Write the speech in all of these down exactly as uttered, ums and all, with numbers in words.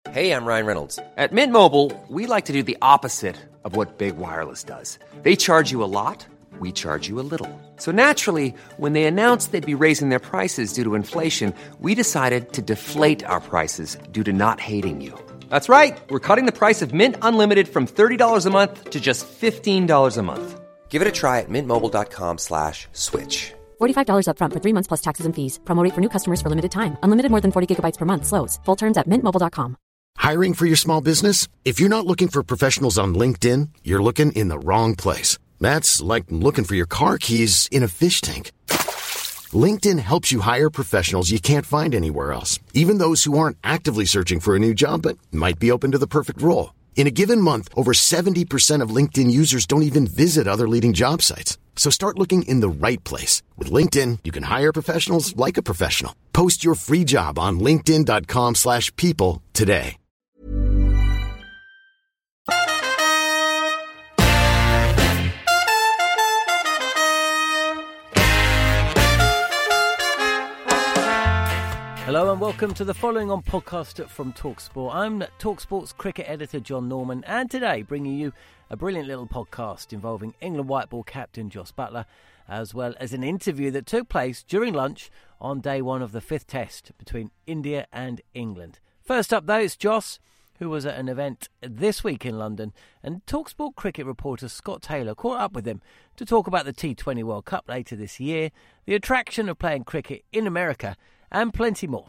Hey, I'm Ryan Reynolds. At Mint Mobile, we like to do the opposite of what Big Wireless does. They charge you a lot, we charge you a little. So naturally, when they announced they'd be raising their prices due to inflation, we decided to deflate our prices due to not hating you. That's right. We're cutting the price of Mint Unlimited from thirty dollars a month to just fifteen dollars a month. Give it a try at mintmobile.com slash switch. forty-five dollars up front for three months plus taxes and fees. Promo rate for new customers for limited time. Unlimited more than forty gigabytes per month slows. Full terms at mint mobile dot com. Hiring for your small business? If you're not looking for professionals on LinkedIn, you're looking in the wrong place. That's like looking for your car keys in a fish tank. LinkedIn helps you hire professionals you can't find anywhere else, even those who aren't actively searching for a new job but might be open to the perfect role. In a given month, over seventy percent of LinkedIn users don't even visit other leading job sites. So start looking in the right place. With LinkedIn, you can hire professionals like a professional. Post your free job on linkedin.com slash people today. Hello and welcome to the following on podcast from TalkSport. I'm TalkSport's cricket editor John Norman, and today bringing you a brilliant little podcast involving England white ball captain Jos Buttler, as well as an interview that took place during lunch on day one of the fifth test between India and England. First up though, it's Jos, who was at an event this week in London, and TalkSport cricket reporter Scott Taylor caught up with him to talk about the T twenty World Cup later this year, the attraction of playing cricket in America, and plenty more.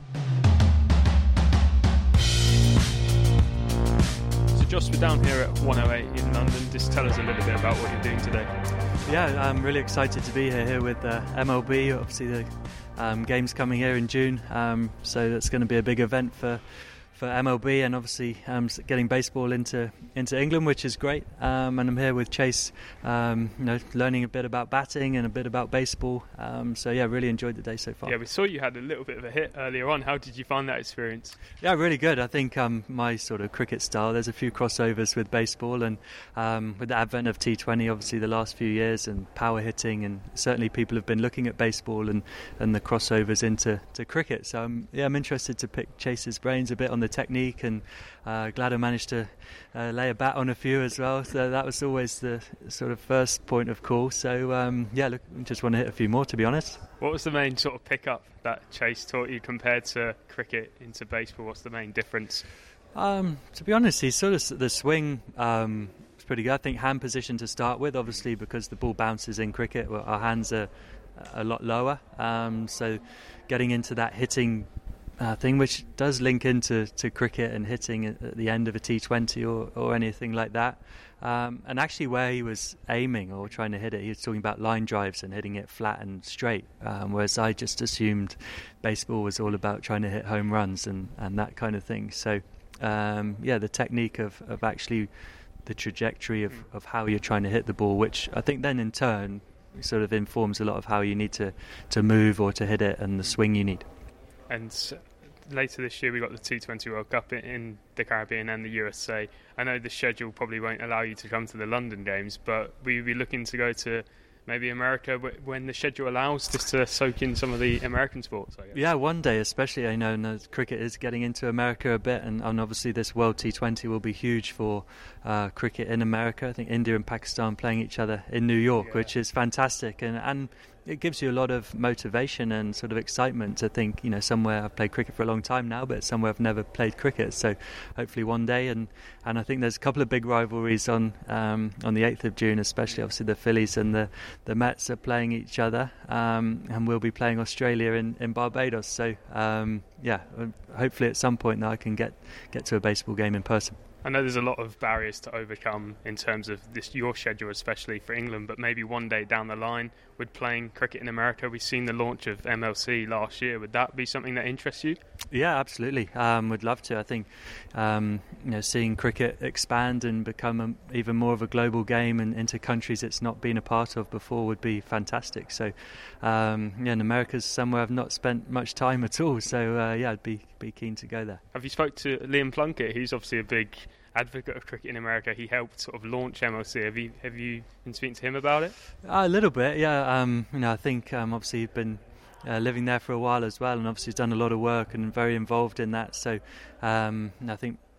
So Jos, we're down here at one oh eight in London. Just tell us a little bit about what you're doing today. Yeah, I'm really excited to be here, here with uh, M L B. Obviously the um, game's coming here in June, um, so that's going to be a big event for for M L B, and obviously um, getting baseball into into England, which is great. Um, and I'm here with Chase, um, you know, learning a bit about batting and a bit about baseball. Um, so yeah, really enjoyed the day so far. Yeah, we saw you had a little bit of a hit earlier on. How did you find that experience? Yeah, really good. I think um, my sort of cricket style, there's a few crossovers with baseball, and um, with the advent of T twenty, obviously the last few years, and power hitting, and certainly people have been looking at baseball and, and the crossovers into to cricket. So um, yeah, I'm interested to pick Chase's brains a bit on the technique, and uh, glad I managed to uh, lay a bat on a few as well. So that was always the sort of first point of call. So um, yeah, look, just want to hit a few more, to be honest. What was the main sort of pick-up that Chase taught you compared to cricket into baseball? What's the main difference? Um, to be honest, he's sort of the swing um, is pretty good. I think hand position to start with, obviously because the ball bounces in cricket, well, our hands are a lot lower. Um, so getting into that hitting Uh, thing, which does link into to cricket and hitting at, at the end of a T twenty or, or anything like that. Um, and actually where he was aiming or trying to hit it, he was talking about line drives and hitting it flat and straight, um, whereas I just assumed baseball was all about trying to hit home runs and, and that kind of thing. So um, yeah, the technique of, of actually the trajectory of, of how you're trying to hit the ball, which I think then in turn sort of informs a lot of how you need to, to move or to hit it and the swing you need. And later this year we got the T twenty World Cup in the Caribbean and the U S A. I know the schedule probably won't allow you to come to the London games, but will you be looking to go to maybe America when the schedule allows, just to soak in some of the American sports, I guess? Yeah, one day especially. I know, know cricket is getting into America a bit, and, and obviously this World T twenty will be huge for uh, cricket in America. I think India and Pakistan playing each other in New York, yeah. Which is fantastic, and, and it gives you a lot of motivation and sort of excitement to think, you know, somewhere I've played cricket for a long time now, but somewhere I've never played cricket. So hopefully one day, and, and I think there's a couple of big rivalries on um, on the eighth of June, especially obviously the Phillies and the, the Mets are playing each other, um, and we'll be playing Australia in, in Barbados. So um, yeah, hopefully at some point now I can get, get to a baseball game in person. I know there's a lot of barriers to overcome in terms of this your schedule, especially for England, but maybe one day down the line with playing cricket in America, we've seen the launch of M L C last year. Would that be something that interests you? Yeah, absolutely. Um, would love to. I think um, you know, seeing cricket expand and become a, even more of a global game and into countries it's not been a part of before would be fantastic. So, um, yeah, and America's somewhere I've not spent much time at all. So, uh, yeah, I'd be be keen to go there. Have you spoke to Liam Plunkett? He's obviously a big advocate of cricket in America. He helped sort of launch M L C. Have you have you been speaking to him about it? Uh, a little bit, yeah. Um, you know, I think um, obviously he's been uh, living there for a while as well, and obviously he's done a lot of work and very involved in that. So um, I think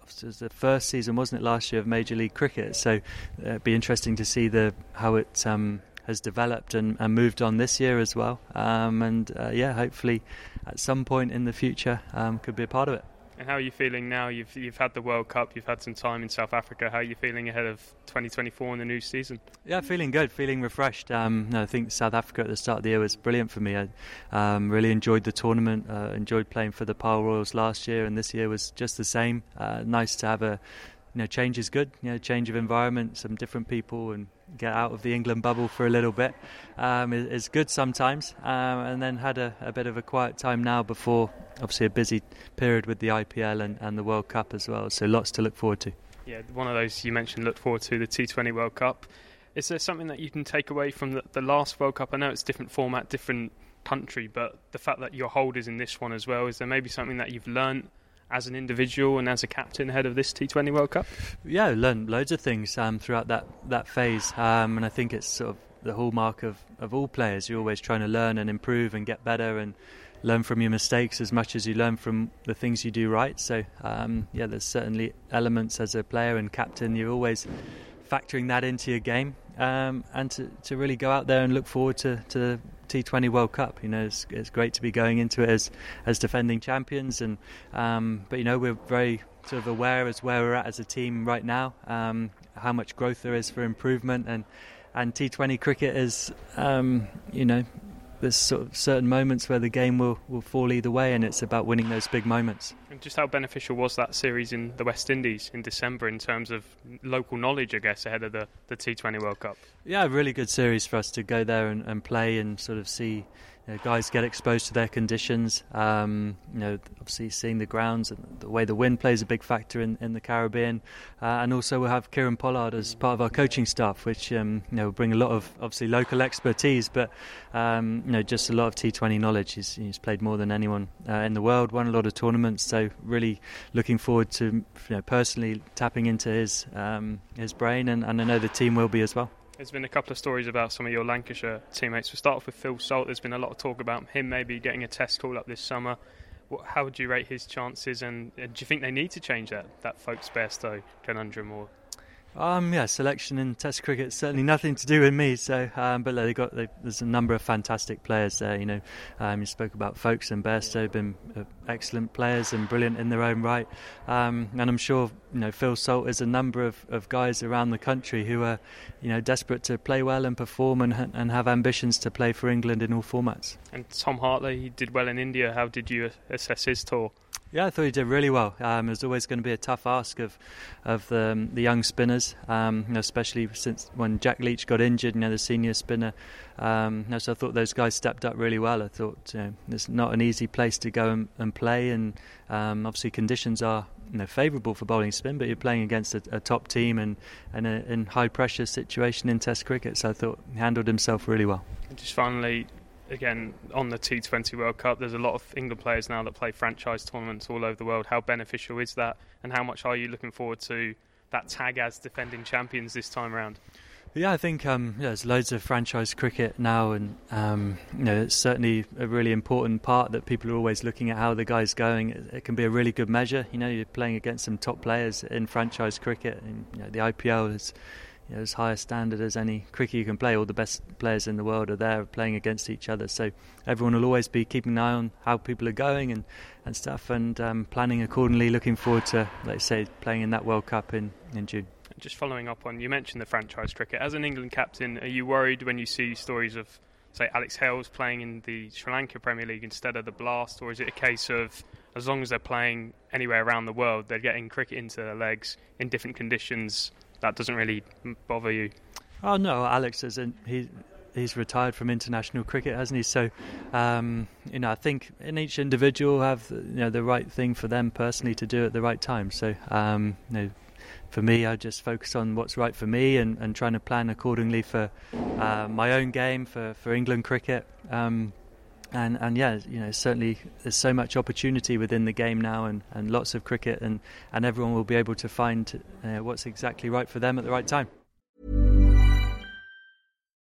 it was the first season, wasn't it, last year of Major League Cricket? So uh, it'd be interesting to see the how it um, has developed and, and moved on this year as well. Um, and uh, yeah, hopefully at some point in the future um, could be a part of it. And how are you feeling now? You've you've had the World Cup, you've had some time in South Africa. How are you feeling ahead of twenty twenty-four and the new season? Yeah, feeling good, feeling refreshed. Um, no, I think South Africa at the start of the year was brilliant for me. I um, really enjoyed the tournament, uh, enjoyed playing for the Pile Royals last year, and this year was just the same. Uh, nice to have a, you know, change is good. You know, change of environment, some different people, and get out of the England bubble for a little bit um, is, is good sometimes. Um, and then had a, a bit of a quiet time now before, obviously, a busy period with the I P L and, and the World Cup as well. So lots to look forward to. Yeah, one of those you mentioned, look forward to, the T twenty World Cup. Is there something that you can take away from the, the last World Cup? I know it's different format, different country, but the fact that you're holders in this one as well, is there maybe something that you've learned as an individual and as a captain ahead of this T twenty World Cup? Yeah, I learned loads of things um, throughout that, that phase, um, and I think it's sort of the hallmark of, of all players. You're always trying to learn and improve and get better and learn from your mistakes as much as you learn from the things you do right. So um, yeah, there's certainly elements as a player and captain, you're always factoring that into your game, um, and to, to really go out there and look forward to, to the T twenty World Cup. You know, it's, it's great to be going into it as as defending champions, and um, but you know, we're very sort of aware as where we're at as a team right now, um, how much growth there is for improvement, and and T twenty cricket is, um, you know, there's sort of certain moments where the game will, will fall either way, and it's about winning those big moments. And just how beneficial was that series in the West Indies in December in terms of local knowledge, I guess, ahead of the, the T twenty World Cup? Yeah, a really good series for us to go there and, and play and sort of see, you know, guys get exposed to their conditions. Um, you know, obviously seeing the grounds and the way the wind plays a big factor in, in the Caribbean. Uh, and also we'll have Kieran Pollard as part of our coaching staff, which um, you know, will bring a lot of obviously local expertise, but um, you know, just a lot of T twenty knowledge. He's, he's played more than anyone uh, in the world, won a lot of tournaments. So really looking forward to, you know, personally tapping into his um, his brain, and, and I know the team will be as well. There's been a couple of stories about some of your Lancashire teammates. We'll start off with Phil Salt. There's been a lot of talk about him maybe getting a test call up this summer. What, how would you rate his chances, and, and do you think they need to change that, that Folkes Bairstow conundrum? Or Um, yeah, selection in Test cricket certainly nothing to do with me. So, um, but they got they, there's a number of fantastic players there. You know, um, you spoke about Folkes and Bairstow, been uh, excellent players and brilliant in their own right. Um, and I'm sure, you know, Phil Salt is a number of, of guys around the country who are, you know, desperate to play well and perform and and have ambitions to play for England in all formats. And Tom Hartley, he did well in India. How did you assess his tour? Yeah, I thought he did really well. Um, it was always going to be a tough ask of of the, um, the young spinners, um, you know, especially since when Jack Leach got injured, you know, the senior spinner. Um, you know, so I thought those guys stepped up really well. I thought, you know, it's not an easy place to go and, and play, and um, obviously conditions are, you know, favourable for bowling spin, but you're playing against a, a top team and, and a in high pressure situation in Test cricket. So I thought he handled himself really well. And just finally, again, on the T twenty World Cup, there's a lot of England players now that play franchise tournaments all over the world. How beneficial is that, and how much are you looking forward to that tag as defending champions this time around? Yeah, I think um, yeah, there's loads of franchise cricket now, and um, you know, it's certainly a really important part that people are always looking at how the guy's going. It, it can be a really good measure. You know, you're playing against some top players in franchise cricket, and you know, the I P L is, you know, as high a standard as any cricket you can play. All the best players in the world are there playing against each other. So everyone will always be keeping an eye on how people are going and, and stuff, and um, planning accordingly. Looking forward to, let's say, playing in that World Cup in, in June. Just following up on, you mentioned the franchise cricket. As an England captain, are you worried when you see stories of, say, Alex Hales playing in the Sri Lanka Premier League instead of the Blast, or is it a case of, as long as they're playing anywhere around the world, they're getting cricket into their legs in different conditions, that doesn't really bother you? Oh no, Alex is in, he he's retired from international cricket, hasn't he? So, um, you know, I think in each individual have, you know, the right thing for them personally to do at the right time. So, um, you know, for me, I just focus on what's right for me, and, and trying to plan accordingly for uh, my own game, for, for England cricket. Um, and, and yeah, you know, certainly there's so much opportunity within the game now, and, and lots of cricket, and, and everyone will be able to find uh, what's exactly right for them at the right time.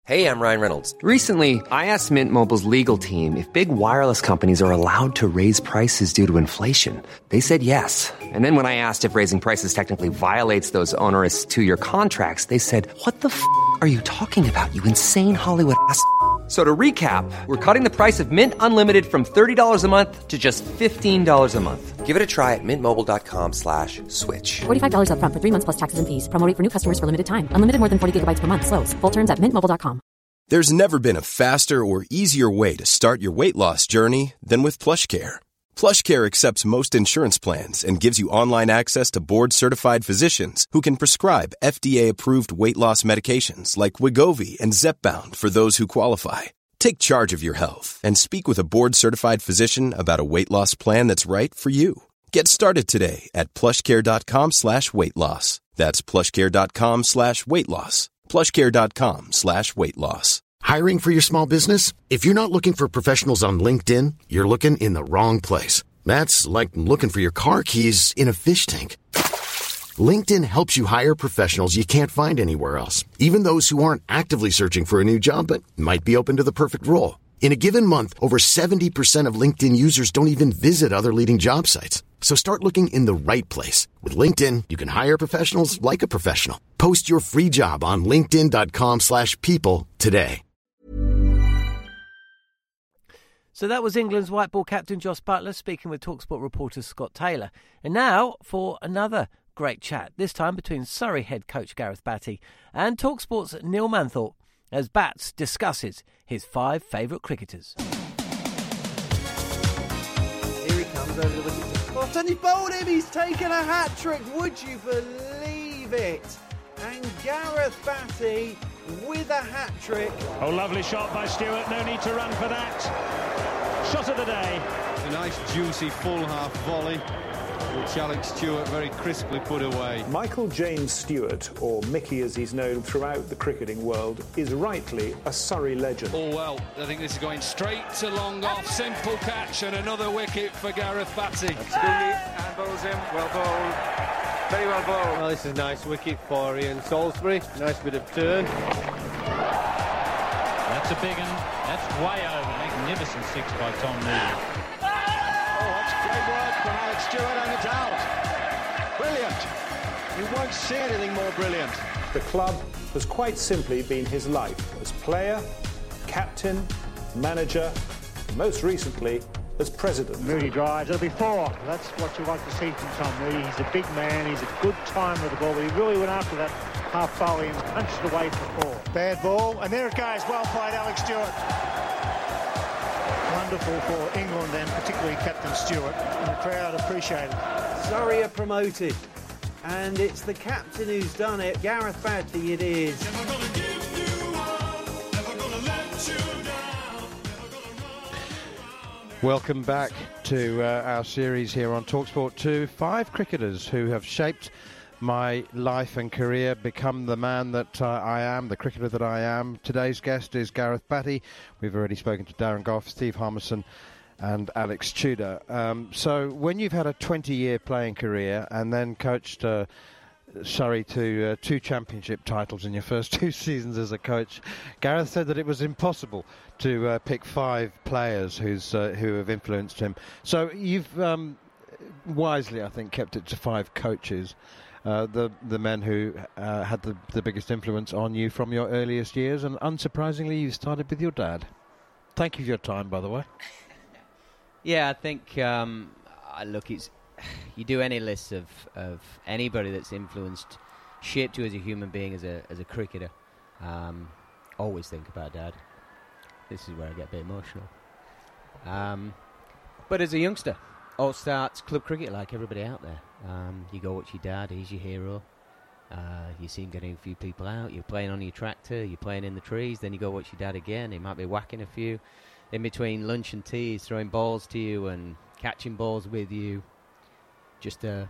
Hey, I'm Ryan Reynolds. Recently, I asked Mint Mobile's legal team if big wireless companies are allowed to raise prices due to inflation. They said yes. And then when I asked if raising prices technically violates those onerous two-year contracts, they said, what the f*** are you talking about, you insane Hollywood ass f- So to recap, we're cutting the price of Mint Unlimited from thirty dollars a month to just fifteen dollars a month. Give it a try at mintmobile.com slash switch. forty-five dollars up front for three months plus taxes and fees. Promo rate for new customers for limited time. Unlimited more than forty gigabytes per month. Slows full terms at mint mobile dot com. There's never been a faster or easier way to start your weight loss journey than with PlushCare. PlushCare accepts most insurance plans and gives you online access to board-certified physicians who can prescribe F D A-approved weight loss medications like Wegovy and Zepbound for those who qualify. Take charge of your health and speak with a board-certified physician about a weight loss plan that's right for you. Get started today at plushcare.com slash weight loss. That's plushcare.com slash weight loss. plushcare.com slash weight loss. Hiring for your small business? If you're not looking for professionals on LinkedIn, you're looking in the wrong place. That's like looking for your car keys in a fish tank. LinkedIn helps you hire professionals you can't find anywhere else, even those who aren't actively searching for a new job but might be open to the perfect role. In a given month, over seventy percent of LinkedIn users don't even visit other leading job sites. So start looking in the right place. With LinkedIn, you can hire professionals like a professional. Post your free job on linkedin.com slash people today. So that was England's white ball captain Jos Buttler speaking with TalkSport reporter Scott Taylor. And now for another great chat, this time between Surrey head coach Gareth Batty and TalkSport's Neil Manthorpe as Bats discusses his five favourite cricketers. Here he comes over the wicket to spot and he bowled him, he's taken a hat-trick, would you believe it? And Gareth Batty with a hat-trick. Oh, lovely shot by Stewart, no need to run for that. Shot of the day. A nice juicy full half volley, which Alex Stewart very crisply put away. Michael James Stewart, or Mickey as he's known throughout the cricketing world, is rightly a Surrey legend. Oh well, I think this is going straight to long off, simple catch and another wicket for Gareth Batty. And bowls him, well bowled, very well bowled. Well, this is a nice wicket for Ian Salisbury, nice bit of turn. That's a big one, that's way over, magnificent six by Tom Moody. Great work from Alex Stewart and it's out. Brilliant. You won't see anything more brilliant. The club has quite simply been his life as player, captain, manager, and most recently as president. Moody drives, it'll be four. That's what you like to see from Tom Moody. He's a big man, he's a good timer of the ball, but he really went after that half volley and punched it away for four. Bad ball, and there it goes. Well played, Alex Stewart. Wonderful for England and particularly Captain Stewart, and the crowd appreciate it. Surrey are promoted, and it's the captain who's done it. Gareth Batty it is. Never gonna give you up, never gonna let you down, never gonna... Welcome back to uh, our series here on TalkSport two. Five cricketers who have shaped my life and career, become the man that uh, I am, the cricketer that I am. Today's guest is Gareth Batty. We've already spoken to Darren Gough, Steve Harmison and Alex Tudor. Um, so when you've had a twenty-year playing career and then coached uh, Surrey to uh, two championship titles in your first two seasons as a coach, Gareth said that it was impossible to uh, pick five players who's uh, who have influenced him. So you've um, wisely, I think, kept it to five coaches. Uh, the the men who uh, had the, the biggest influence on you from your earliest years, and unsurprisingly, you started with your dad. Thank you for your time, by the way. Yeah, I think um, I look, it's you do any list of, of anybody that's influenced, shaped you as a human being, as a as a cricketer. Um, always think about Dad. This is where I get a bit emotional. Um, but as a youngster, all starts club cricket like everybody out there. Um, you go watch your dad, he's your hero. Uh, you see him getting a few people out, you're playing on your tractor, you're playing in the trees, then you go watch your dad again, he might be whacking a few. In between lunch and tea, he's throwing balls to you and catching balls with you. Just a,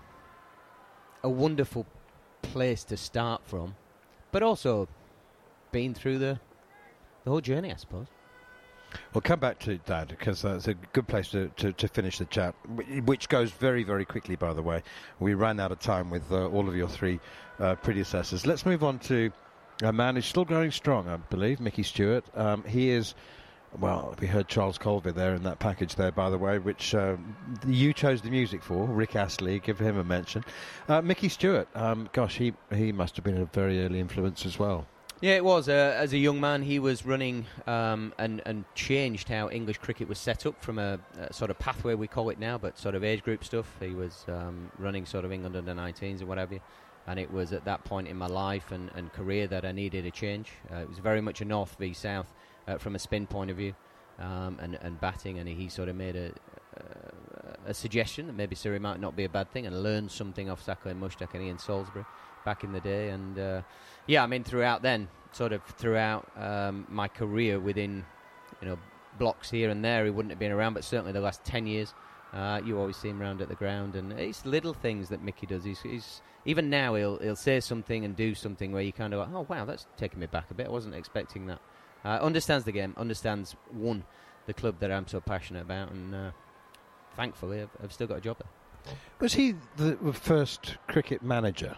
a wonderful place to start from, but also been through the, the whole journey, I suppose. We'll come back to Dad, because that's a good place to, to, to finish the chat, which goes very, very quickly, by the way. We ran out of time with uh, all of your three uh, predecessors. Let's move on to A man who's still going strong, I believe, Mickey Stewart. Um, he is, well, we heard Charles Colville there in that package there, by the way, which uh, you chose the music for, Rick Astley, give him a mention. Uh, Mickey Stewart, um, gosh, he, he must have been a very early influence as well. Yeah, it was. Uh, as a young man, he was running um, and, and changed how English cricket was set up from a, a sort of pathway, we call it now, but sort of age group stuff. He was um, running sort of England under nineteens and whatever. And it was at that point in my life and, and career that I needed a change. Uh, it was very much a north v south uh, from a spin point of view um, and, and batting. And he sort of made a, a, a suggestion that maybe Surrey might not be a bad thing and learned something off Sacco and Mushtaq and Ian Salisbury back in the day. And uh, yeah, I mean, throughout then, sort of throughout um, my career within, you know, blocks here and there, he wouldn't have been around, but certainly the last ten years, uh, you always see him around at the ground. And it's little things that Mickey does. He's, he's even now he'll he'll say something and do something where you kind of like, oh wow, that's taking me back a bit. I wasn't expecting that. Uh, understands the game, understands one the club that I'm so passionate about, and uh, thankfully I've, I've still got a job there. Was he the first cricket manager?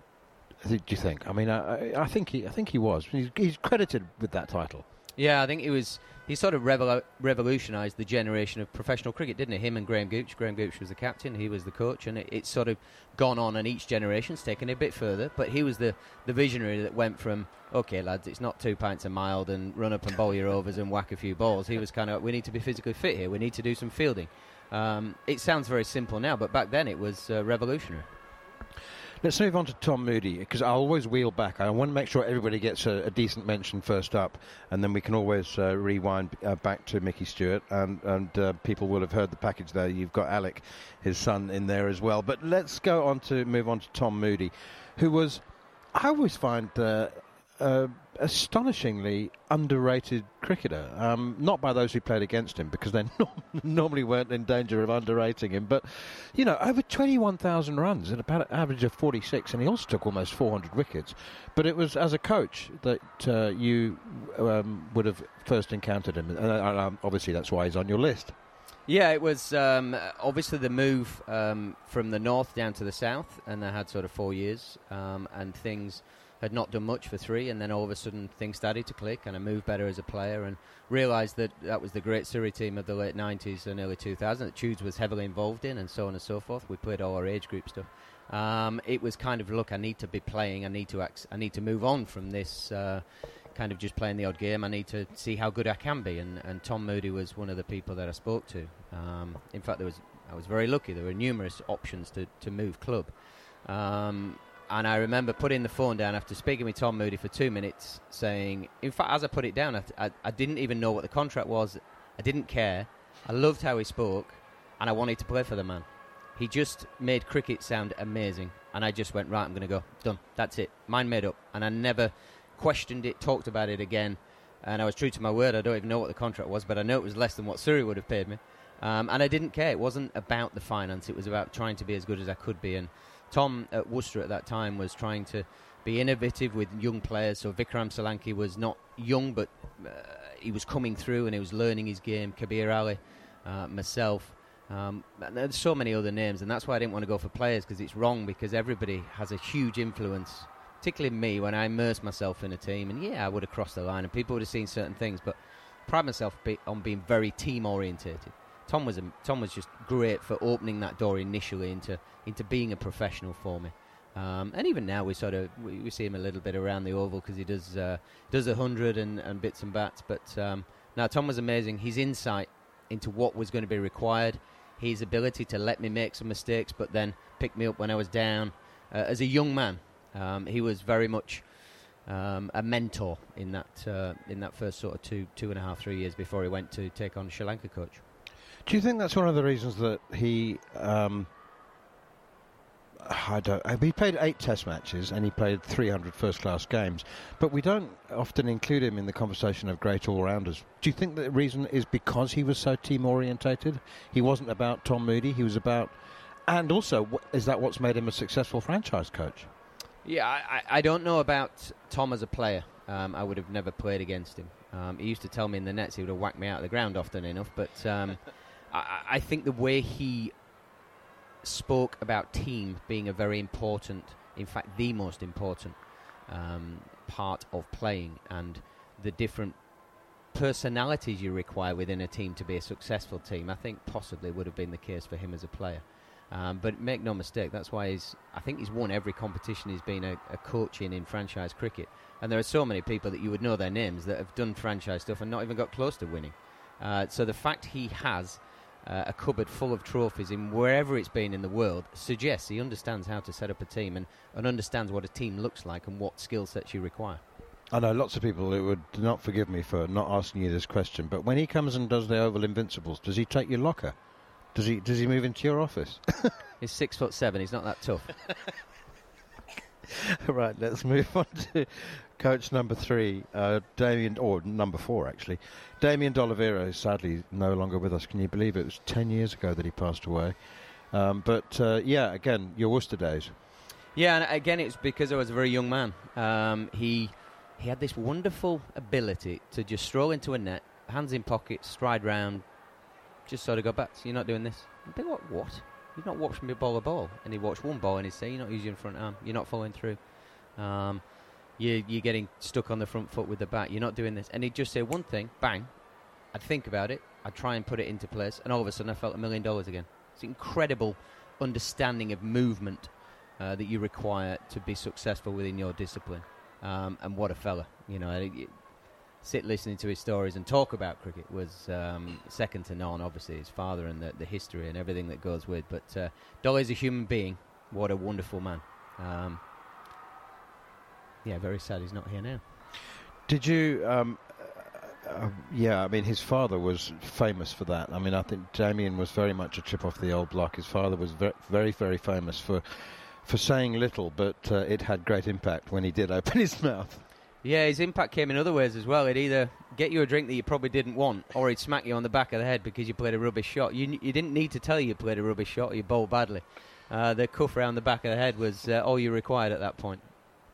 Do you think? I mean, I, I think he, I think he was. He's, he's credited with that title. Yeah, I think it was. He sort of revolu- revolutionised the generation of professional cricket, didn't he? Him and Graham Gooch. Graham Gooch was the captain. He was the coach, and it, it's sort of gone on, and each generation's taken it a bit further. But he was the, the visionary that went from, okay, lads, it's not two pints a mile and run up and bowl your overs and whack a few balls. He was kind of, we need to be physically fit here. We need to do some fielding. Um, it sounds very simple now, but back then it was uh, revolutionary. Let's move on to Tom Moody, because I'll always wheel back. I want to make sure everybody gets a, a decent mention first up, and then we can always uh, rewind uh, back to Mickey Stewart, and, and uh, people will have heard the package there. You've got Alec, his son, in there as well. But let's go on to move on to Tom Moody, who was, I always find, uh, uh, astonishingly underrated cricketer. Um, not by those who played against him, because they no- normally weren't in danger of underrating him. But, you know, over twenty-one thousand runs at about an average of forty-six, and he also took almost four hundred wickets. But it was as a coach that uh, you um, would have first encountered him. And uh, um, obviously that's why he's on your list. Yeah, it was um, obviously the move um, from the north down to the south, and I had sort of four years, um, and things had not done much for three, and then all of a sudden things started to click, and I moved better as a player, and realised that that was the great Surrey team of the late nineties and early two thousands that Tudes was heavily involved in, and so on and so forth. We played all our age group stuff. Um, it was kind of, look, I need to be playing, I need to ac- I need to move on from this uh, kind of just playing the odd game. I need to see how good I can be, and, and Tom Moody was one of the people that I spoke to. Um, in fact, there was I was very lucky. There were numerous options to, to move club. Um, And I remember putting the phone down after speaking with Tom Moody for two minutes, saying, in fact, as I put it down, I, I, I didn't even know what the contract was. I didn't care. I loved how he spoke, and I wanted to play for the man. He just made cricket sound amazing, and I just went, right, I'm going to go. Done. That's it. Mind made up. And I never questioned it, talked about it again, and I was true to my word. I don't even know what the contract was, but I know it was less than what Surrey would have paid me. Um, and I didn't care. It wasn't about the finance. It was about trying to be as good as I could be, and Tom at Worcester at that time was trying to be innovative with young players. So Vikram Solanki was not young, but uh, he was coming through and he was learning his game. Kabir Ali, uh, myself, um, and there's so many other names. And that's why I didn't want to go for players, because it's wrong, because everybody has a huge influence, particularly me, when I immerse myself in a team. And yeah, I would have crossed the line and people would have seen certain things, but I pride myself be- on being very team orientated. Tom was a, Tom was just great for opening that door initially into into being a professional for me, um, and even now we sort of we, we see him a little bit around the oval because he does uh, does a hundred and, and bits and bats. But um, now Tom was amazing. His insight into what was going to be required, his ability to let me make some mistakes, but then pick me up when I was down. Uh, as a young man, um, he was very much um, a mentor in that uh, in that first sort of two two and a half three years before he went to take on Sri Lanka coach. Do you think that's one of the reasons that he, um, I don't, he played eight test matches and he played three hundred first-class games, but we don't often include him in the conversation of great all-rounders. Do you think the reason is because he was so team-orientated? He wasn't about Tom Moody, he was about, and also, is that what's made him a successful franchise coach? Yeah, I, I don't know about Tom as a player. Um, I would have never played against him. Um, he used to tell me in the nets he would have whacked me out of the ground often enough, but um, I, I think the way he spoke about team being a very important, in fact, the most important um, part of playing and the different personalities you require within a team to be a successful team, I think possibly would have been the case for him as a player. Um, but make no mistake, that's why he's, I think he's won every competition he's been a, a coach in in franchise cricket. And there are so many people that you would know their names that have done franchise stuff and not even got close to winning. Uh, so the fact he has uh, a cupboard full of trophies in wherever it's been in the world suggests he understands how to set up a team and, and understands what a team looks like and what skill sets you require. I know lots of people who would not forgive me for not asking you this question, but when he comes and does the Oval Invincibles, does he take your locker? Does he Does he move into your office? He's six foot seven. He's not that tough. Right, let's move on to coach number three, uh, Damien, or number four actually, Damien D'Oliveira is sadly no longer with us. Can you believe it? It was ten years ago that he passed away. Um, but uh, yeah, again, your Worcester days. Yeah, and again, it's because I was a very young man. Um, he he had this wonderful ability to just stroll into a net, hands in pockets, stride round, just sort of go back. So you're not doing this. I'd be like, what? You've not watched me bowl a ball. And he'd watch one ball and he'd say, you're not using your front arm. You're not following through. Um, you, you're getting stuck on the front foot with the bat. You're not doing this. And he'd just say one thing, bang. I'd think about it. I'd try and put it into place. And all of a sudden I felt a million dollars again. It's incredible understanding of movement uh, that you require to be successful within your discipline. Um, and what a fella. You know, it, it, sit listening to his stories and talk about cricket was um, second to none. Obviously his father and the, the history and everything that goes with, but uh, Dolly's a human being. What a wonderful man. Um, yeah, very sad he's not here now. Did you um, uh, yeah, I mean his father was famous for that. I mean I think Damien was very much a chip off the old block. His father was very very, very famous for for saying little, but uh, it had great impact when he did open his mouth. Yeah, his impact came in other ways as well. He'd either get you a drink that you probably didn't want, or he'd smack you on the back of the head because you played a rubbish shot. You, you didn't need to tell you you played a rubbish shot or you bowled badly. Uh, the cuff around the back of the head was uh, all you required at that point.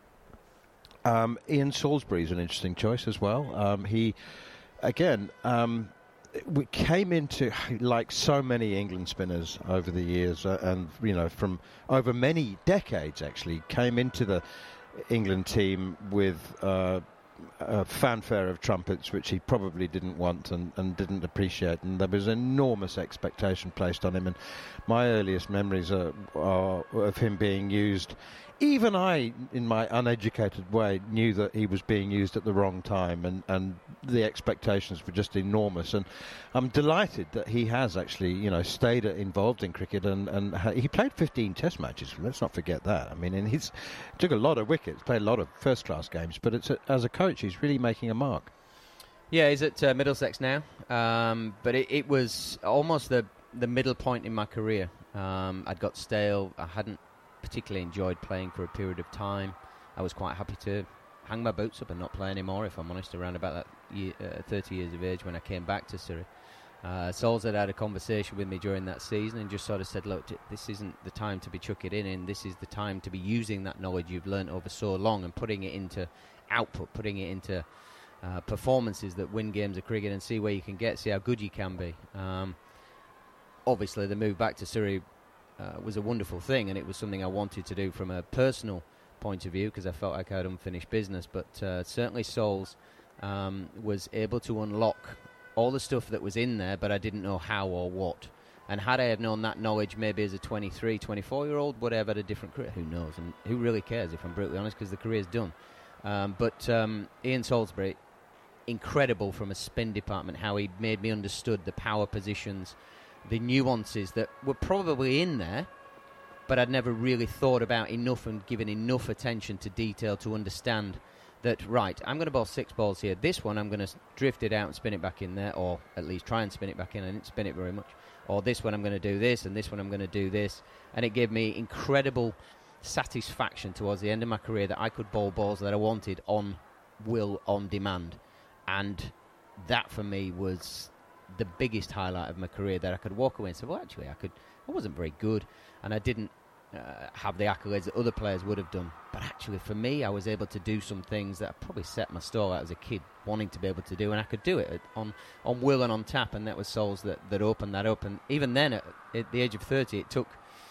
Um, Ian Salisbury's an interesting choice as well. Um, he, again, um, we came into, like so many England spinners over the years, uh, and, you know, from over many decades actually, came into the England team with uh, a fanfare of trumpets, which he probably didn't want and, and didn't appreciate, and there was enormous expectation placed on him. And my earliest memories are, are of him being used. Even I, in my uneducated way, knew that he was being used at the wrong time, and, and the expectations were just enormous. And I'm delighted that he has actually, you know, stayed involved in cricket, and, and ha- he played fifteen Test matches. Let's not forget that. I mean, and he's took a lot of wickets, played a lot of first-class games, but it's a, as a coach, he's really making a mark. Yeah, he's at uh, Middlesex now, um, but it, it was almost the the middle point in my career. Um, I'd got stale. I hadn't particularly enjoyed playing for a period of time. I was quite happy to hang my boots up and not play anymore, if I'm honest, around about that year, uh, thirty years of age when I came back to Surrey. Uh, Sols had had a conversation with me during that season and just sort of said, look, this isn't the time to be chucking it in, this is the time to be using that knowledge you've learnt over so long and putting it into output, putting it into uh, performances that win games of cricket and see where you can get, see how good you can be. Um, obviously, the move back to Surrey Uh, was a wonderful thing, and it was something I wanted to do from a personal point of view because I felt like I had unfinished business. But uh, certainly Sols um, was able to unlock all the stuff that was in there, but I didn't know how or what. And had I had known that knowledge maybe as a twenty-three, twenty-four-year-old, would I have had a different career? Who knows? And who really cares, if I'm brutally honest, because the career's done. Um, but um, Ian Salisbury, incredible from a spin department, how he made me understood the power positions, the nuances that were probably in there, but I'd never really thought about enough and given enough attention to detail to understand that, right, I'm going to bowl six balls here. This one, I'm going to drift it out and spin it back in there, or at least try and spin it back in. I didn't spin it very much. Or this one, I'm going to do this, and this one, I'm going to do this. And it gave me incredible satisfaction towards the end of my career that I could bowl balls that I wanted on will, on demand. And that, for me, was the biggest highlight of my career, that I could walk away and say, well, actually, I could. I wasn't very good, and I didn't uh, have the accolades that other players would have done. But actually, for me, I was able to do some things that I probably set my stall out as a kid, wanting to be able to do, and I could do it on, on will and on tap, and that was Sols that, that opened that up. And even then, at, at the age of thirty, it took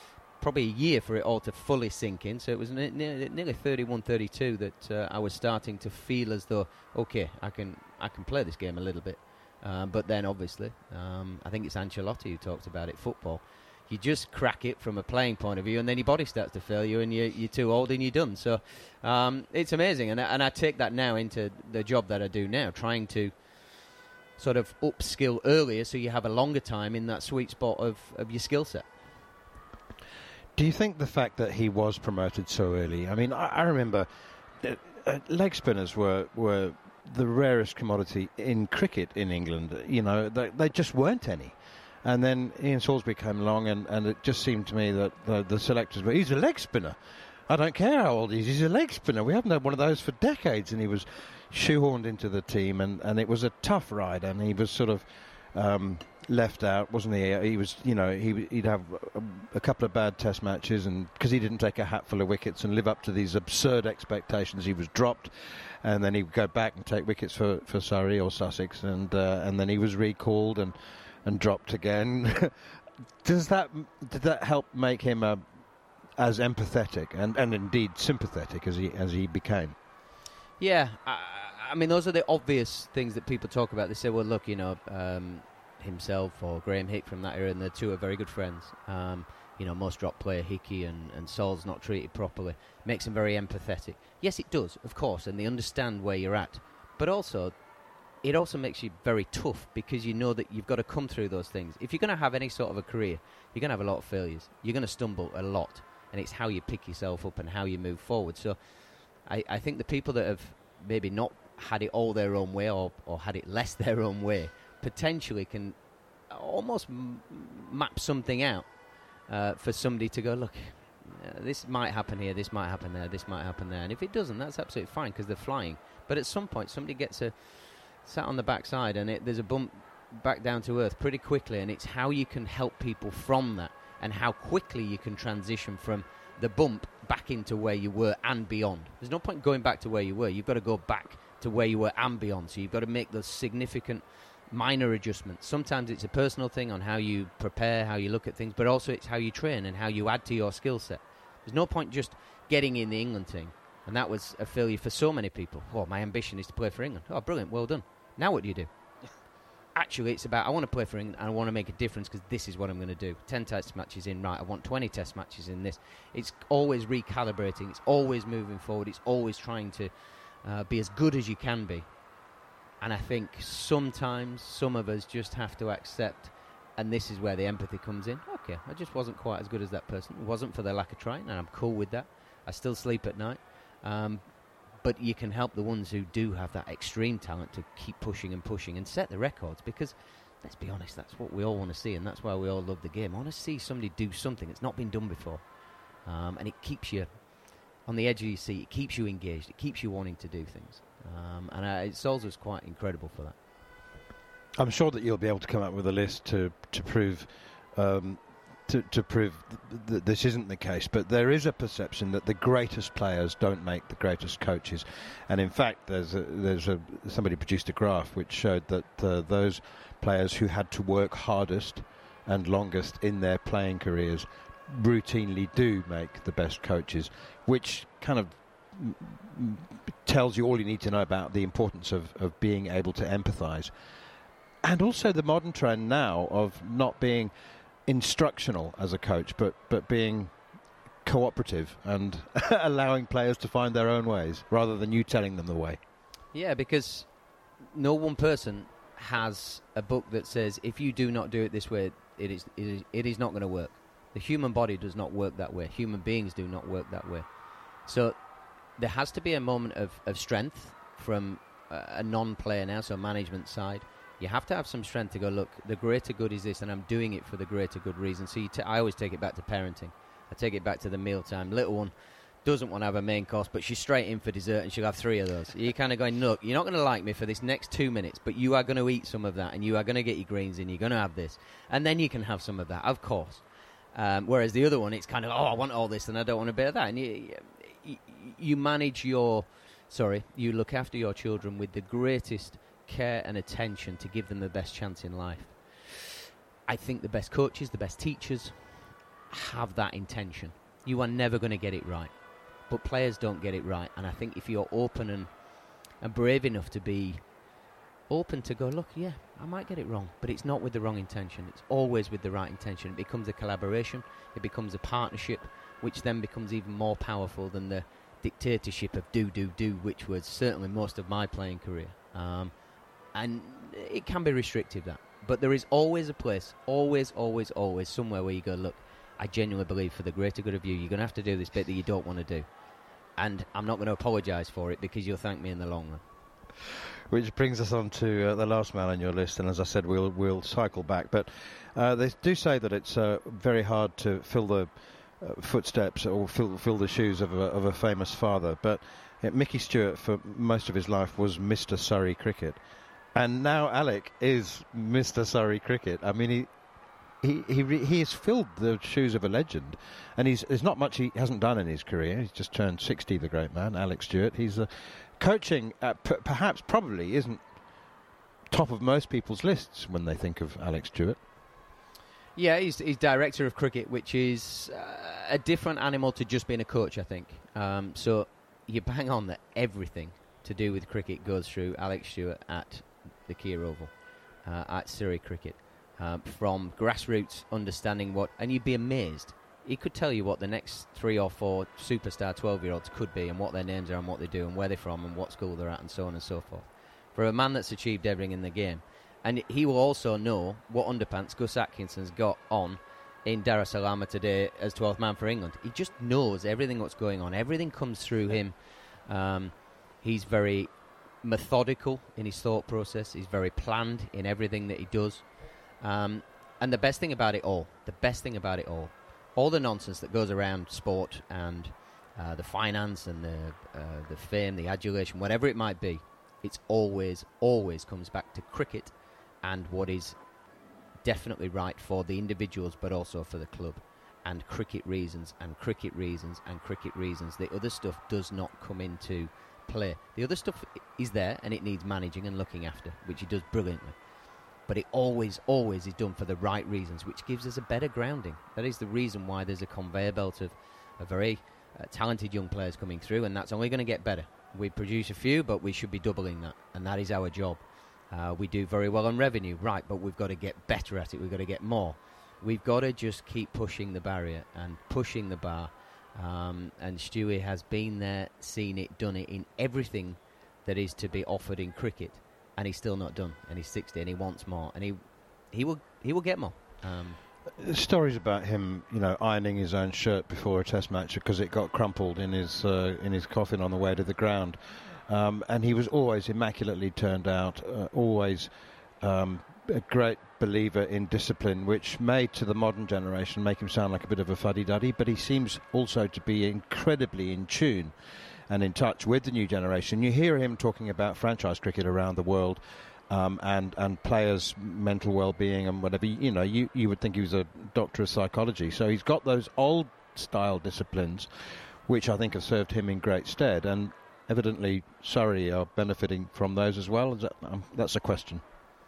probably a year for it all to fully sink in. So it was ne- ne- nearly thirty-one, thirty-two that uh, I was starting to feel as though, okay, I can I can play this game a little bit. Um, but then, obviously, um, I think it's Ancelotti who talked about it, football. You just crack it from a playing point of view, and then your body starts to fail you, and you're, you're too old and you're done. So um, it's amazing, and, and I take that now into the job that I do now, trying to sort of upskill earlier so you have a longer time in that sweet spot of, of your skill set. Do you think the fact that he was promoted so early? I mean, I, I remember uh, uh, leg spinners were, were the rarest commodity in cricket in England. You know, they, they just weren't any. And then Ian Salisbury came along, and, and it just seemed to me that the, the selectors were, he's a leg spinner. I don't care how old he is, he's a leg spinner. We haven't had one of those for decades. And he was shoehorned into the team, and, and it was a tough ride, and he was sort of um, left out, wasn't he? He was, you know, he, he'd have a, a couple of bad test matches, and because he didn't take a hatful of wickets and live up to these absurd expectations, he was dropped. And then he would go back and take wickets for, for Surrey or Sussex, and uh, and then he was recalled and... and dropped again. Does that did that help make him uh, as empathetic and, and indeed sympathetic as he as he became? Yeah, I, I mean those are the obvious things that people talk about. They say, well, look, you know, um, himself or Graham Hick from that era, and the two are very good friends. Um, you know, most drop player Hickey and and Sol's not treated properly makes him very empathetic. Yes, it does, of course, and they understand where you're at, but also. It also makes you very tough because you know that you've got to come through those things. If you're going to have any sort of a career, you're going to have a lot of failures. You're going to stumble a lot, and it's how you pick yourself up and how you move forward. So I, I think the people that have maybe not had it all their own way or, or had it less their own way potentially can almost m- map something out uh, for somebody to go, look, uh, this might happen here, this might happen there, this might happen there. And if it doesn't, that's absolutely fine because they're flying. But at some point, somebody gets a... sat on the backside and it, there's a bump back down to earth pretty quickly, and it's how you can help people from that and how quickly you can transition from the bump back into where you were and beyond. There's no point going back to where you were. You've got to go back to where you were and beyond. So you've got to make those significant minor adjustments. Sometimes it's a personal thing on how you prepare, how you look at things, but also it's how you train and how you add to your skill set. There's no point just getting in the England team. And that was a failure for so many people. Oh, my ambition is to play for England. Oh, brilliant, well done. Now what do you do? Actually, it's about, I want to play for England and I want to make a difference because this is what I'm going to do. ten test matches in, right, I want twenty test matches in this. It's always recalibrating. It's always moving forward. It's always trying to uh, be as good as you can be. And I think sometimes some of us just have to accept, and this is where the empathy comes in. Okay, I just wasn't quite as good as that person. It wasn't for their lack of trying, and I'm cool with that. I still sleep at night. Um, But you can help the ones who do have that extreme talent to keep pushing and pushing and set the records because, let's be honest, that's what we all want to see and that's why we all love the game. I want to see somebody do something that's not been done before. Um, and it keeps you on the edge of your seat. It keeps you engaged. It keeps you wanting to do things. Um, and uh, Sols was quite incredible for that. I'm sure that you'll be able to come up with a list to, to prove... Um, To, to prove th- that this isn't the case, but there is a perception that the greatest players don't make the greatest coaches, and in fact, there's a, there's a somebody produced a graph which showed that uh, those players who had to work hardest and longest in their playing careers routinely do make the best coaches, which kind of m- m- tells you all you need to know about the importance of, of being able to empathise, and also the modern trend now of not being instructional as a coach, but but being cooperative and allowing players to find their own ways rather than you telling them the way. Yeah, because no one person has a book that says if you do not do it this way, it is it is, it is not going to work. The human body does not work that way. Human beings do not work that way. So there has to be a moment of, of strength from a, a non-player now, so management side. You have to have some strength to go, look, the greater good is this, and I'm doing it for the greater good reason. So you t- I always take it back to parenting. I take it back to the mealtime. Little one doesn't want to have a main course, but she's straight in for dessert, and she'll have three of those. You're kind of going, look, you're not going to like me for this next two minutes, but you are going to eat some of that, and you are going to get your greens in, you're going to have this. And then you can have some of that, of course. Um, whereas the other one, it's kind of, oh, I want all this, and I don't want a bit of that. And you, you, you manage your, sorry, you look after your children with the greatest care and attention to give them the best chance in life. I think the best coaches, the best teachers, have that intention. You are never going to get it right. But players don't get it right. And I think if you're open and, and brave enough to be open to go, look, yeah, I might get it wrong, but it's not with the wrong intention. It's always with the right intention. It becomes a collaboration. It becomes a partnership, which then becomes even more powerful than the dictatorship of do, do, do, which was certainly most of my playing career. Um, and it can be restrictive, that. But there is always a place, always, always, always somewhere where you go, look, I genuinely believe for the greater good of you, you're going to have to do this bit that you don't want to do. And I'm not going to apologise for it because you'll thank me in the long run. Which brings us on to uh, the last man on your list, and as I said, we'll we'll cycle back. But uh, they do say that it's uh, very hard to fill the uh, footsteps or fill fill the shoes of a, of a famous father. But uh, Mickey Stewart, for most of his life, was Mister Surrey Cricket, and now Alec is Mister Surrey Cricket. I mean, he. He he re- he has filled the shoes of a legend, and he's there's not much he hasn't done in his career. He's just turned sixty, the great man, Alec Stewart. He's uh, coaching, uh, p- perhaps probably isn't top of most people's lists when they think of Alec Stewart. Yeah, he's he's director of cricket, which is uh, a different animal to just being a coach, I think. Um, so you bang on that everything to do with cricket goes through Alec Stewart at the Kia Oval, uh, at Surrey Cricket. Um, from grassroots understanding what, and you'd be amazed. He could tell you what the next three or four superstar twelve-year-olds could be, and what their names are, and what they do, and where they're from, and what school they're at, and so on and so forth. For a man that's achieved everything in the game, and he will also know what underpants Gus Atkinson's got on in Dar es Salaam today as twelfth man for England. He just knows everything what's going on. Everything comes through him. Um, he's very methodical in his thought process. He's very planned in everything that he does. Um, and the best thing about it all, the best thing about it all, all the nonsense that goes around sport and uh, the finance and the uh, the fame, the adulation, whatever it might be, it's always, always comes back to cricket and what is definitely right for the individuals but also for the club. And cricket reasons and cricket reasons and cricket reasons. The other stuff does not come into play. The other stuff is there and it needs managing and looking after, which he does brilliantly. But it always, always is done for the right reasons, which gives us a better grounding. That is the reason why there's a conveyor belt of, of very uh, talented young players coming through, and that's only going to get better. We produce a few, but we should be doubling that, and that is our job. Uh, we do very well on revenue, right, but we've got to get better at it. We've got to get more. We've got to just keep pushing the barrier and pushing the bar. Um, and Stewie has been there, seen it, done it in everything that is to be offered in cricket. And he's still not done, and he's sixty, and he wants more, and he he will he will get more. Um, Stories about him, you know, ironing his own shirt before a Test match because it got crumpled in his uh, in his coffin on the way to the ground, um, and he was always immaculately turned out, uh, always um, a great believer in discipline, which may to the modern generation make him sound like a bit of a fuddy-duddy, but he seems also to be incredibly in tune and in touch with the new generation. You hear him talking about franchise cricket around the world, um, and and players' mental well-being and whatever. You know, you, you would think he was a doctor of psychology. So he's got those old-style disciplines, which I think have served him in great stead. And evidently Surrey are benefiting from those as well. Is that, um, that's a question.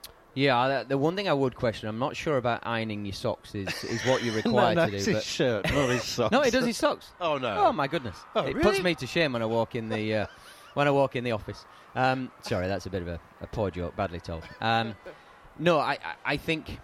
Yeah, the one thing I would question, I'm not sure about ironing your socks is, is what you're required no, no, to do. it's but his shirt, not his socks. No, he does his socks. Oh no! Oh my goodness! Oh, it really? puts me to shame when I walk in the uh, when I walk in the office. Um, sorry, that's a bit of a, a poor joke, badly told. Um, no, I, I I think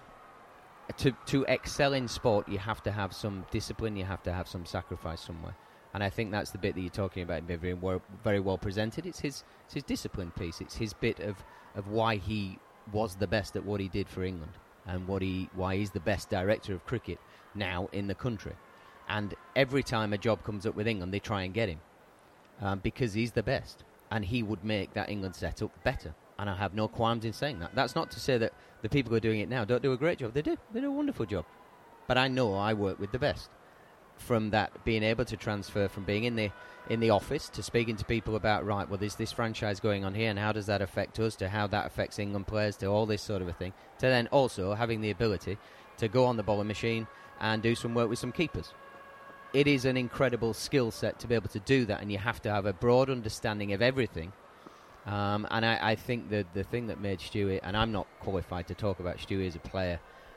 to to excel in sport, you have to have some discipline. You have to have some sacrifice somewhere. And I think that's the bit that you're talking about being very well, very well presented. It's his it's his discipline piece. It's his bit of, of why he was the best at what he did for England and what he why he's the best director of cricket now in the country. And every time a job comes up with England, they try and get him um, because he's the best. And he would make that England setup better. And I have no qualms in saying that. That's not to say that the people who are doing it now don't do a great job. They do. They do a wonderful job. But I know I work with the best. From that, being able to transfer from being in the in the office to speaking to people about, right, well, there's this franchise going on here, and how does that affect us, to how that affects England players, to all this sort of a thing, to then also having the ability to go on the bowling machine and do some work with some keepers. It is an incredible skill set to be able to do that, and you have to have a broad understanding of everything. Um, and I, I think that the thing that made Stewie, and I'm not qualified to talk about Stewie as a player,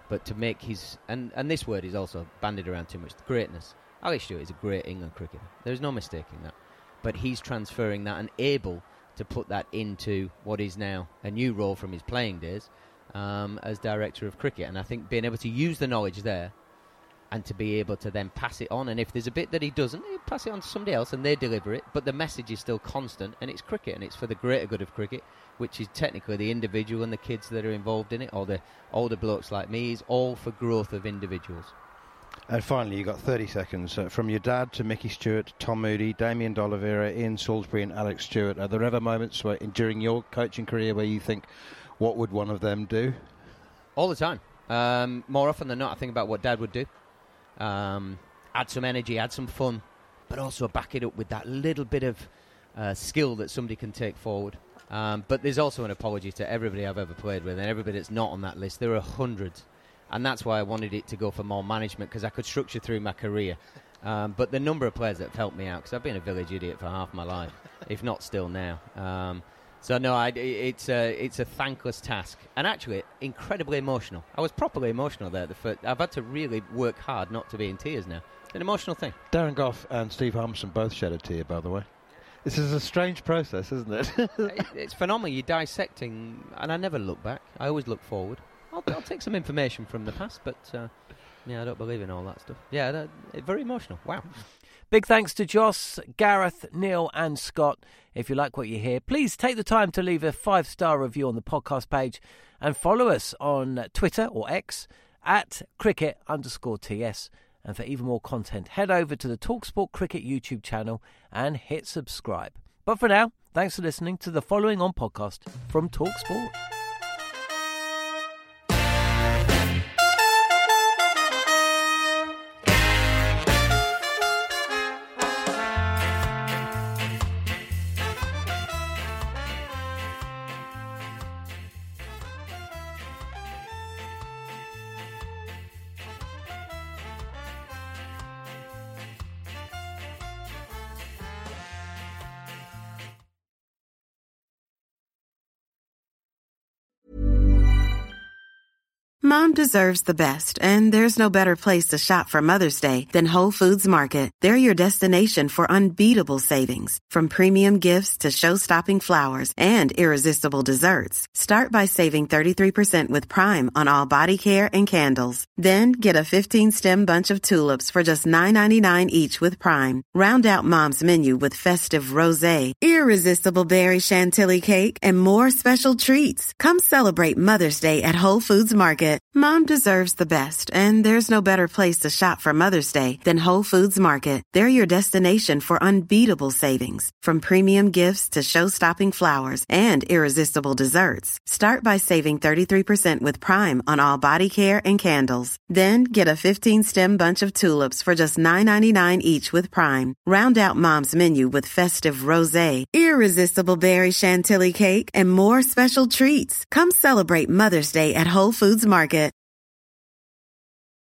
But to make his... And, and this word is also bandied around too much. Greatness. Alex Stewart is a great England cricketer. There's no mistaking that. But he's transferring that and able to put that into what is now a new role from his playing days um, as director of cricket. And I think being able to use the knowledge there and to be able to then pass it on, and if there's a bit that he doesn't, he'll pass it on to somebody else and they deliver it, but the message is still constant, and it's cricket, and it's for the greater good of cricket, which is technically the individual and the kids that are involved in it, or the older blokes like me, is all for growth of individuals. And finally, you got thirty seconds. Uh, from your dad to Mickey Stewart, Tom Moody, Damien D'Oliveira, Ian Salisbury and Alex Stewart, are there ever moments where, during your coaching career where you think, what would one of them do? All the time. Um, more often than not, I think about what Dad would do. Um, add some energy, add some fun, but also back it up with that little bit of uh, skill that somebody can take forward. Um, but there's also an apology to everybody I've ever played with, and everybody that's not on that list. There are hundreds, and that's why I wanted it to go for more management, because I could structure through my career. Um, but the number of players that have helped me out, because I've been a village idiot for half my life, if not still now. Um, so no, I, it's a it's a thankless task, and actually incredibly emotional. I was properly emotional there. The first, I've had to really work hard not to be in tears now. It's an emotional thing. Darren Gough and Steve Harmison both shed a tear, by the way. This is a strange process, isn't it? it it's phenomenal. You're dissecting, and I never look back. I always look forward. I'll, I'll take some information from the past, but uh, yeah, I don't believe in all that stuff. Yeah, that, it, very emotional. Wow. Big thanks to Joss, Gareth, Neil and Scott. If you like what you hear, please take the time to leave a five-star review on the podcast page and follow us on Twitter or X at cricket underscore TS. And for even more content, head over to the TalkSport Cricket YouTube channel and hit subscribe. But for now, thanks for listening to the following on podcast from TalkSport. Mom deserves the best, and there's no better place to shop for Mother's Day than Whole Foods Market. They're your destination for unbeatable savings, from premium gifts to show-stopping flowers and irresistible desserts. Start by saving thirty-three percent with Prime on all body care and candles. Then get a fifteen-stem bunch of tulips for just nine ninety-nine each with Prime. Round out Mom's menu with festive rosé, irresistible berry chantilly cake, and more special treats. Come celebrate Mother's Day at Whole Foods Market. Mom deserves the best, and there's no better place to shop for Mother's Day than Whole Foods Market. They're your destination for unbeatable savings, from premium gifts to show-stopping flowers and irresistible desserts. Start by saving thirty-three percent with Prime on all body care and candles. Then get a fifteen-stem bunch of tulips for just nine ninety-nine each with Prime. Round out Mom's menu with festive rosé, irresistible berry chantilly cake, and more special treats. Come celebrate Mother's Day at Whole Foods Market.